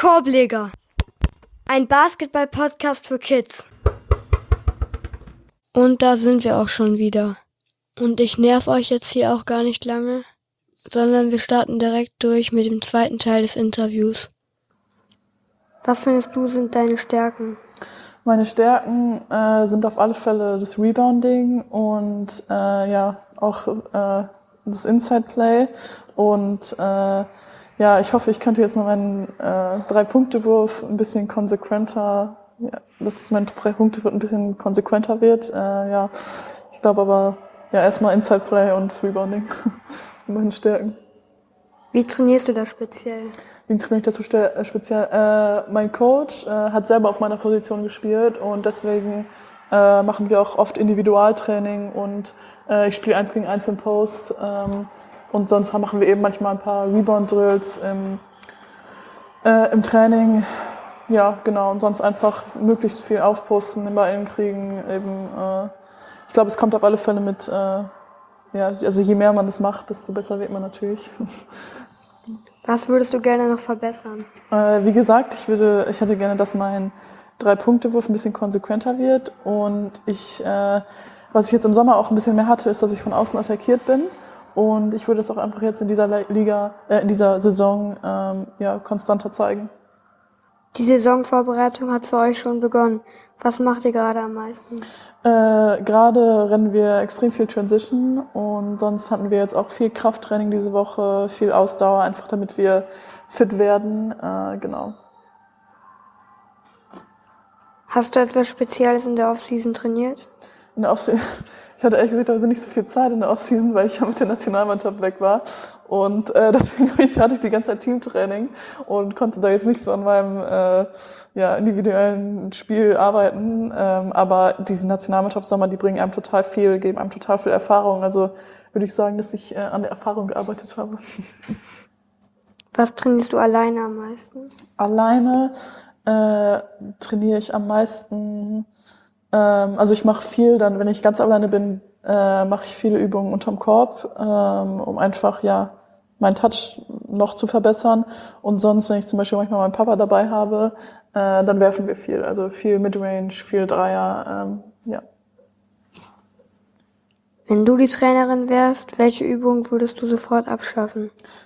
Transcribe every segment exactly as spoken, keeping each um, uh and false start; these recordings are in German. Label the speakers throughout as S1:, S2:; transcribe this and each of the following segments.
S1: Korbleger, ein Basketball-Podcast für Kids. Und da sind wir auch schon wieder. Und ich nerv euch jetzt hier auch gar nicht lange, sondern wir starten direkt durch mit dem zweiten Teil des Interviews. Was findest du sind deine Stärken?
S2: Meine Stärken äh, sind auf alle Fälle das Rebounding und äh, ja auch äh, das Inside Play und äh, ja, ich hoffe, ich könnte jetzt noch meinen äh, Drei-Punkte-Wurf ein bisschen konsequenter, ja, dass mein Drei-Punkte-Wurf ein bisschen konsequenter wird. Äh, ja, ich glaube aber ja erstmal Inside Play und das Rebounding sind meine Stärken.
S1: Wie trainierst du das speziell?
S2: Wie trainiere ich das so ste- speziell? Äh, mein Coach äh, hat selber auf meiner Position gespielt und deswegen äh, machen wir auch oft Individualtraining und äh, ich spiele eins gegen eins im Post ähm, und sonst machen wir eben manchmal ein paar Rebound-Drills im, äh, im Training. Ja, genau, und sonst einfach möglichst viel aufposten, den Ball kriegen. Eben, äh, ich glaube, es kommt auf alle Fälle mit, äh, ja, also je mehr man das macht, desto besser wird man natürlich.
S1: Was würdest du gerne noch verbessern?
S2: Äh, wie gesagt, ich würde, ich hätte gerne, dass mein Drei-Punkte-Wurf ein bisschen konsequenter wird und ich, äh, was ich jetzt im Sommer auch ein bisschen mehr hatte, ist, dass ich von außen attackiert bin und ich würde es auch einfach jetzt in dieser Liga, äh, in dieser Saison, ähm, ja, konstanter zeigen.
S1: Die Saisonvorbereitung hat für euch schon begonnen. Was macht ihr gerade am meisten?
S2: Äh, gerade rennen wir extrem viel Transition und sonst hatten wir jetzt auch viel Krafttraining diese Woche, viel Ausdauer, einfach damit wir fit werden, äh, genau.
S1: Hast du etwas Spezielles in der Offseason trainiert?
S2: In der Offseason, ich hatte ehrlich gesagt nicht so viel Zeit in der Offseason, weil ich ja mit der Nationalmannschaft weg war. Und äh, deswegen hatte ich die ganze Zeit Teamtraining und konnte da jetzt nicht so an meinem äh, ja, individuellen Spiel arbeiten. Ähm, aber diese Nationalmannschaftssommer, die bringen einem total viel, geben einem total viel Erfahrung. Also würde ich sagen, dass ich äh, an der Erfahrung gearbeitet habe.
S1: Was trainierst du alleine am meisten?
S2: Alleine äh, trainiere ich am meisten. Also ich mache viel, dann wenn ich ganz alleine bin, äh, mache ich viele Übungen unterm Korb, ähm, um einfach ja meinen Touch noch zu verbessern. Und sonst, wenn ich zum Beispiel manchmal meinen Papa dabei habe, äh, dann werfen wir viel. Also viel Midrange, viel Dreier, ähm, ja.
S1: Wenn du die Trainerin wärst, welche Übung würdest du sofort abschaffen?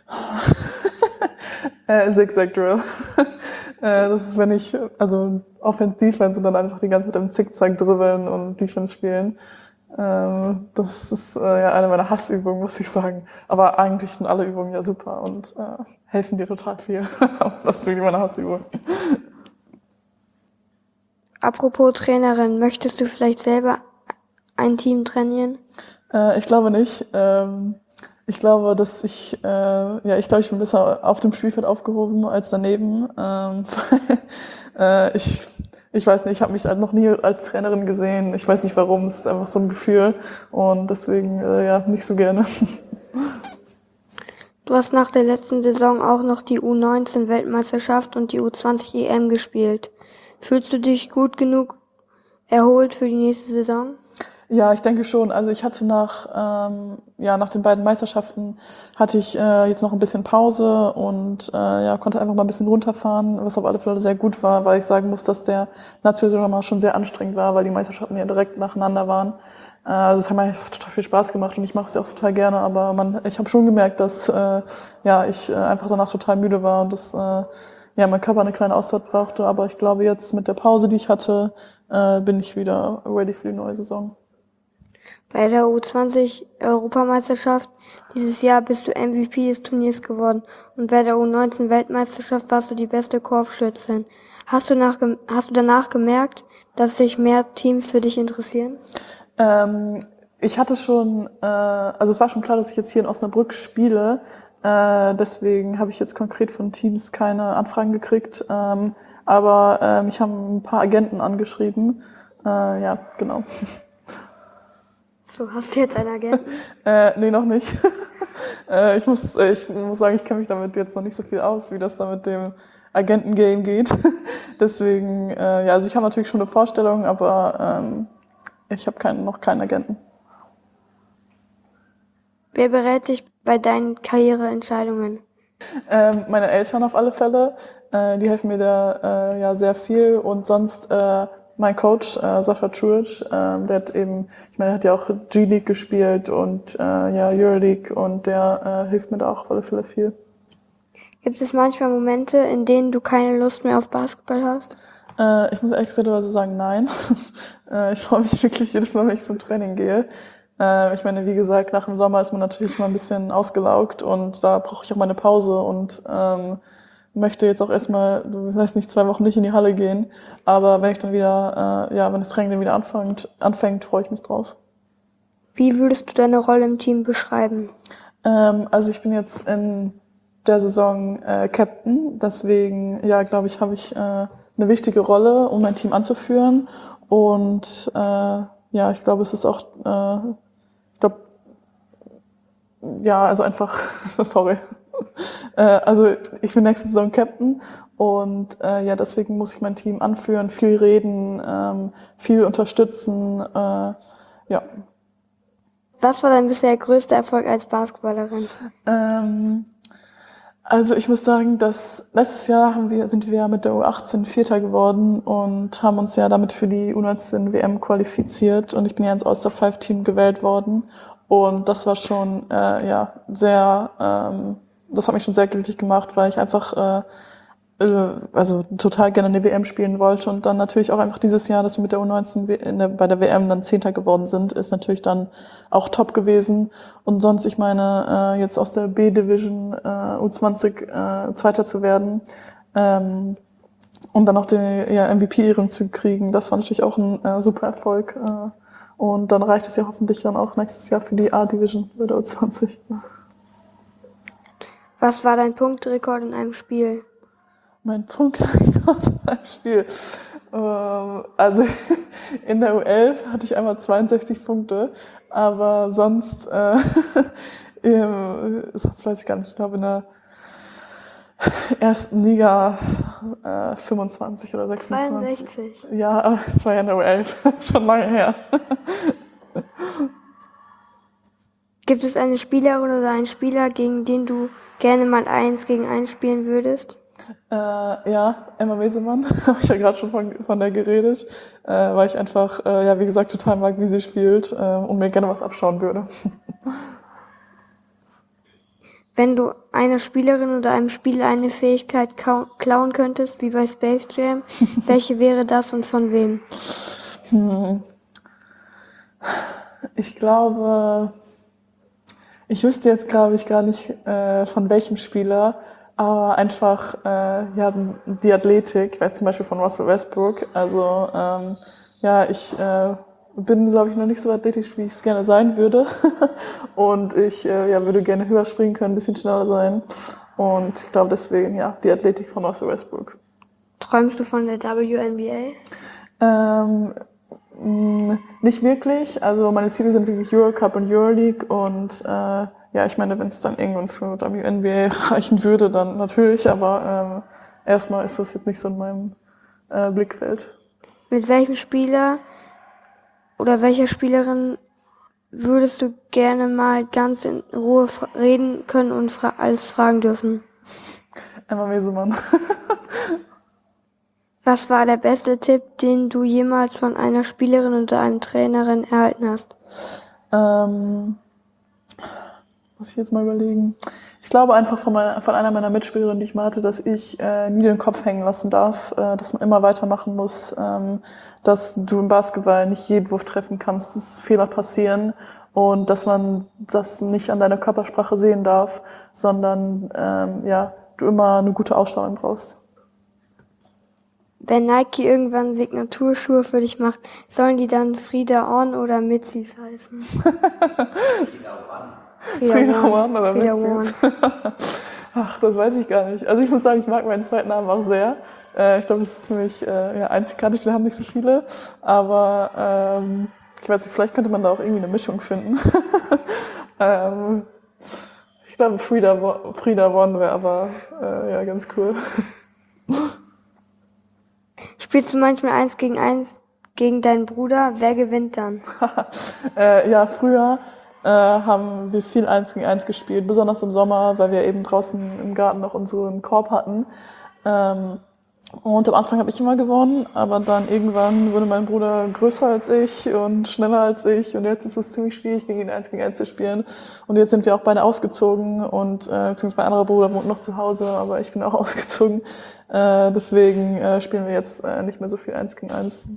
S2: äh, Zigzag Drill. äh, das ist, wenn ich, also Offense, Defense und dann einfach die ganze Zeit im Zickzack dribbeln und Defense spielen. Ähm, das ist äh, ja eine meiner Hassübungen, muss ich sagen. Aber eigentlich sind alle Übungen ja super und äh, helfen dir total viel. Aber das ist wirklich meine Hassübung.
S1: Apropos Trainerin, möchtest du vielleicht selber ein Team trainieren?
S2: Äh, ich glaube nicht. Ähm, ich glaube, dass ich, äh, ja, ich glaube, ich bin besser auf dem Spielfeld aufgehoben als daneben. Ähm, äh, ich, ich weiß nicht, ich habe mich halt noch nie als Trainerin gesehen. Ich weiß nicht warum, es ist einfach so ein Gefühl und deswegen, äh, ja, nicht so gerne.
S1: Du hast nach der letzten Saison auch noch die U neunzehn Weltmeisterschaft und die U zwanzig E M gespielt. Fühlst du dich gut genug erholt für die nächste Saison?
S2: Ja, ich denke schon. Also ich hatte nach ähm, ja nach den beiden Meisterschaften hatte ich äh, jetzt noch ein bisschen Pause und äh, ja konnte einfach mal ein bisschen runterfahren, was auf alle Fälle sehr gut war, weil ich sagen muss, dass der Nationalmannschaft schon sehr anstrengend war, weil die Meisterschaften ja direkt nacheinander waren. Äh, also es hat mir total viel Spaß gemacht und ich mache es ja auch total gerne. Aber man, ich habe schon gemerkt, dass äh, ja ich äh, einfach danach total müde war und dass äh, ja mein Körper eine kleine Auszeit brauchte. Aber ich glaube jetzt mit der Pause, die ich hatte, äh, bin ich wieder ready für die neue Saison.
S1: Bei der U zwanzig Europameisterschaft dieses Jahr bist du M V P des Turniers geworden und bei der U neunzehn Weltmeisterschaft warst du die beste Korbschützin. Hast du, nach, hast du danach gemerkt, dass sich mehr Teams für dich interessieren?
S2: Ähm, ich hatte schon, äh, also es war schon klar, dass ich jetzt hier in Osnabrück spiele. Äh, deswegen habe ich jetzt konkret von Teams keine Anfragen gekriegt. Ähm, aber äh, mich haben ein paar Agenten angeschrieben. Äh, ja, genau.
S1: So, hast du jetzt einen Agenten?
S2: äh, nee, noch nicht. äh, ich muss, äh, ich muss sagen, ich kenne mich damit jetzt noch nicht so viel aus, wie das da mit dem Agentengame geht. Deswegen, äh, ja, also ich habe natürlich schon eine Vorstellung, aber ähm, ich habe keinen, noch keinen Agenten.
S1: Wer berät dich bei deinen Karriereentscheidungen?
S2: Ähm, meine Eltern auf alle Fälle, äh, die helfen mir da äh, ja sehr viel und sonst äh, mein Coach äh, Sascha Čurić, äh, der hat eben, ich meine, der hat ja auch G-League gespielt und äh, ja Euroleague und der äh, hilft mir da auch auf alle Fälle viel.
S1: Gibt es manchmal Momente, in denen du keine Lust mehr auf Basketball hast?
S2: Äh, ich muss ehrlich gesagt sagen, nein. äh, ich freue mich wirklich jedes Mal, wenn ich zum Training gehe. Äh, ich meine, wie gesagt, nach dem Sommer ist man natürlich mal ein bisschen ausgelaugt und da brauche ich auch meine Pause und ähm, möchte jetzt auch erstmal, du weißt nicht, zwei Wochen nicht in die Halle gehen. Aber wenn ich dann wieder, äh, ja, wenn das Training dann wieder anfängt, anfängt, freue ich mich drauf.
S1: Wie würdest du deine Rolle im Team beschreiben?
S2: Ähm, also ich bin jetzt in der Saison äh, Captain, deswegen, ja, glaube ich, habe ich äh, eine wichtige Rolle, um mein Team anzuführen. Und äh, ja, ich glaube, es ist auch, äh, ich glaube, ja, also einfach, sorry. äh, also ich bin nächste Saison Captain und äh, ja, deswegen muss ich mein Team anführen, viel reden, ähm, viel unterstützen, äh, ja.
S1: Was war dein bisher größter Erfolg als Basketballerin?
S2: Ähm, Also ich muss sagen, dass letztes Jahr haben wir, sind wir mit der U achtzehn Vierter geworden und haben uns ja damit für die U neunzehn W M qualifiziert und ich bin ja ins All-Star-Five-Team gewählt worden und das war schon äh, ja sehr, ähm, das hat mich schon sehr glücklich gemacht, weil ich einfach äh, also total gerne eine W M spielen wollte und dann natürlich auch einfach dieses Jahr, dass wir mit der U neunzehn in der, bei der W M dann Zehnter geworden sind, ist natürlich dann auch top gewesen. Und sonst, ich meine, äh, jetzt aus der B-Division äh, U zwanzig äh, Zweiter zu werden ähm, und dann noch die ja, M V P-Ehrung zu kriegen, das war natürlich auch ein äh, super Erfolg. Äh, und dann reicht es ja hoffentlich dann auch nächstes Jahr für die A-Division bei der U zwanzig.
S1: Was war dein Punktrekord in einem Spiel?
S2: Mein Punktrekord im Spiel. Ähm, also in der U elf hatte ich einmal zweiundsechzig Punkte, aber sonst, äh, im, sonst weiß ich gar nicht, ich glaube in der ersten Liga äh, fünfundzwanzig oder sechsundzwanzig.
S1: zweiundsechzig.
S2: Ja, aber es war ja in der U elf, schon lange her.
S1: Gibt es eine Spielerin oder einen Spieler, gegen den du gerne mal eins gegen eins spielen würdest?
S2: Äh, ja, Emma Wesemann, habe ich ja gerade schon von, von der geredet, äh, weil ich einfach, äh, ja, wie gesagt, total mag, wie sie spielt äh, und mir gerne was abschauen würde.
S1: Wenn du einer Spielerin oder einem Spieler eine Fähigkeit klauen könntest, wie bei Space Jam, welche wäre das und von wem?
S2: Hm. Ich glaube, ich wüsste jetzt, glaube ich, gar nicht äh, von welchem Spieler, aber einfach äh, ja die Athletik, weil zum Beispiel von Russell Westbrook. Also ähm, ja, ich äh, bin, glaube ich, noch nicht so athletisch, wie ich es gerne sein würde. Und ich äh, ja, würde gerne höher springen können, ein bisschen schneller sein. Und ich glaube deswegen, ja, die Athletik von Russell Westbrook.
S1: Träumst du von der W N B
S2: A? Ähm, mh, nicht wirklich. Also meine Ziele sind wirklich Eurocup und Euroleague und äh, ja, ich meine, wenn es dann irgendwann für W N B A reichen würde, dann natürlich, aber ähm, erstmal ist das jetzt nicht so in meinem äh, Blickfeld.
S1: Mit welchem Spieler oder welcher Spielerin würdest du gerne mal ganz in Ruhe reden können und fra- alles fragen dürfen?
S2: Emma Wesemann.
S1: Was war der beste Tipp, den du jemals von einer Spielerin oder einem Trainerin erhalten hast?
S2: Ähm, muss ich jetzt mal überlegen. Ich glaube einfach von, meiner, von einer meiner Mitspielerinnen, die ich mal hatte, dass ich äh, nie den Kopf hängen lassen darf, äh, dass man immer weitermachen muss, ähm, dass du im Basketball nicht jeden Wurf treffen kannst, dass Fehler passieren und dass man das nicht an deiner Körpersprache sehen darf, sondern ähm, ja, du immer eine gute Ausstrahlung brauchst.
S1: Wenn Nike irgendwann Signaturschuhe für dich macht, sollen die dann Frida On oder Mitzi's heißen?
S2: Frida One. Frida One oder Mitzi's? Ach, das weiß ich gar nicht. Also ich muss sagen, ich mag meinen zweiten Namen auch sehr. Äh, ich glaube, das ist ziemlich äh, ja, einzigartig, wir haben nicht so viele. Aber ähm, ich weiß nicht, vielleicht könnte man da auch irgendwie eine Mischung finden. ähm, ich glaube, Frida, Frida One wäre aber äh, ja ganz cool.
S1: Spielst du manchmal eins gegen eins gegen deinen Bruder? Wer gewinnt dann?
S2: äh, ja, früher äh, haben wir viel eins gegen eins gespielt, besonders im Sommer, weil wir eben draußen im Garten noch unseren Korb hatten. Ähm, und am Anfang habe ich immer gewonnen, aber dann irgendwann wurde mein Bruder größer als ich und schneller als ich und jetzt ist es ziemlich schwierig, gegen ihn eins gegen eins zu spielen. Und jetzt sind wir auch beide ausgezogen und äh, beziehungsweise mein anderer Bruder wohnt noch zu Hause, aber ich bin auch ausgezogen. Äh, deswegen äh, spielen wir jetzt äh, nicht mehr so viel eins gegen eins.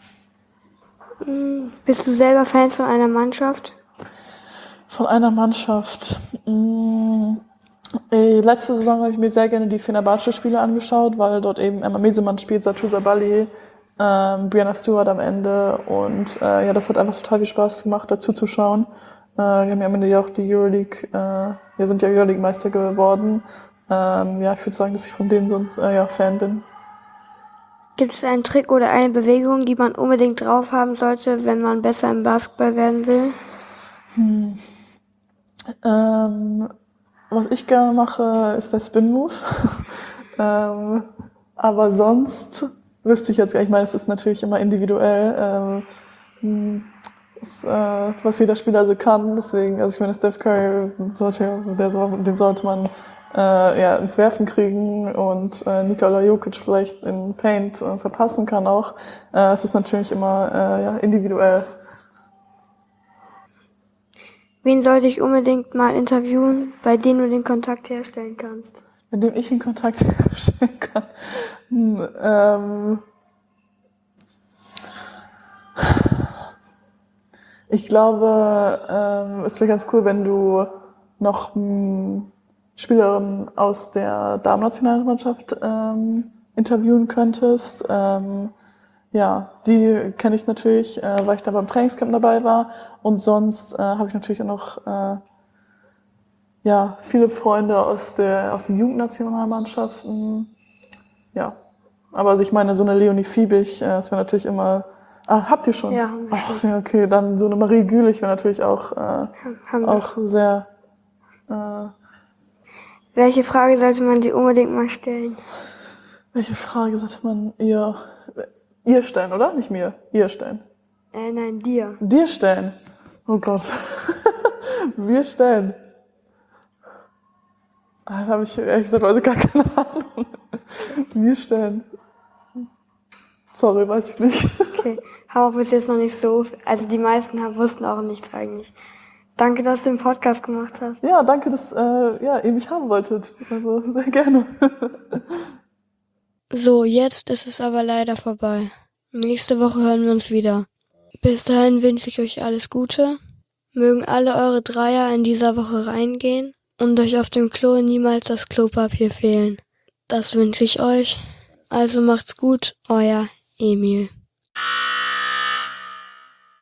S1: Bist du selber Fan von einer Mannschaft?
S2: Von einer Mannschaft. Mmh. Letzte Saison habe ich mir sehr gerne die Fenerbahce-Spiele angeschaut, weil dort eben Emma Mesemann spielt, Satou Sabali, ähm, Brianna Stewart am Ende und äh, ja, das hat einfach total viel Spaß gemacht, dazu zu schauen. Äh, wir haben ja am Ende ja auch die Euroleague, äh, wir sind ja Euroleague-Meister geworden. Ähm, ja, ich würde sagen, dass ich von denen so äh, ja, Fan bin.
S1: Gibt es einen Trick oder eine Bewegung, die man unbedingt drauf haben sollte, wenn man besser im Basketball werden will?
S2: Hm. Ähm, Was ich gerne mache, ist der Spin-Move. ähm, aber sonst wüsste ich jetzt gar nicht. Ich meine, es ist natürlich immer individuell, ähm, ist, äh, was jeder Spieler so kann. Deswegen, also ich meine, Steph Curry, sollte, der, den sollte man äh, ja, ins Werfen kriegen und äh, Nikola Jokic vielleicht in Paint äh, verpassen kann auch. Äh, es ist natürlich immer äh, ja, individuell.
S1: Wen sollte ich unbedingt mal interviewen, bei dem du den Kontakt herstellen kannst?
S2: Mit dem ich in Kontakt herstellen kann. Hm, ähm ich glaube, ähm, es wäre ganz cool, wenn du noch hm, Spielerinnen aus der Damen-Nationalmannschaft ähm, interviewen könntest. Ähm, Ja, die kenne ich natürlich, äh, weil ich da beim Trainingscamp dabei war. Und sonst äh, habe ich natürlich auch noch äh, ja, viele Freunde aus der aus den Jugendnationalmannschaften. Ja, aber also ich meine, so eine Leonie Fiebig, äh, das wäre natürlich immer... Ah, habt ihr schon?
S1: Ja, haben wir
S2: Ach, ja, okay, dann so eine Marie Gülich wäre natürlich auch, äh,
S1: Haben wir.
S2: auch sehr... Äh,
S1: Welche Frage sollte man dir unbedingt mal stellen?
S2: welche Frage sollte man ihr... Ihr stellen, oder? Nicht mir. Ihr stellen.
S1: Äh, nein, dir.
S2: Dir stellen. Oh Gott. Wir stellen. Da habe ich ehrlich gesagt heute gar keine Ahnung. Wir stellen. Sorry, weiß ich nicht.
S1: Okay, habe auch bis jetzt noch nicht so, also die meisten haben, wussten auch nichts eigentlich. Danke, dass du den Podcast gemacht hast.
S2: Ja, danke, dass äh, ja, ihr mich haben wolltet. Also sehr gerne.
S1: So, jetzt ist es aber leider vorbei. Nächste Woche hören wir uns wieder. Bis dahin wünsche ich euch alles Gute. Mögen alle eure Dreier in dieser Woche reingehen und euch auf dem Klo niemals das Klopapier fehlen. Das wünsche ich euch. Also macht's gut, euer Emil.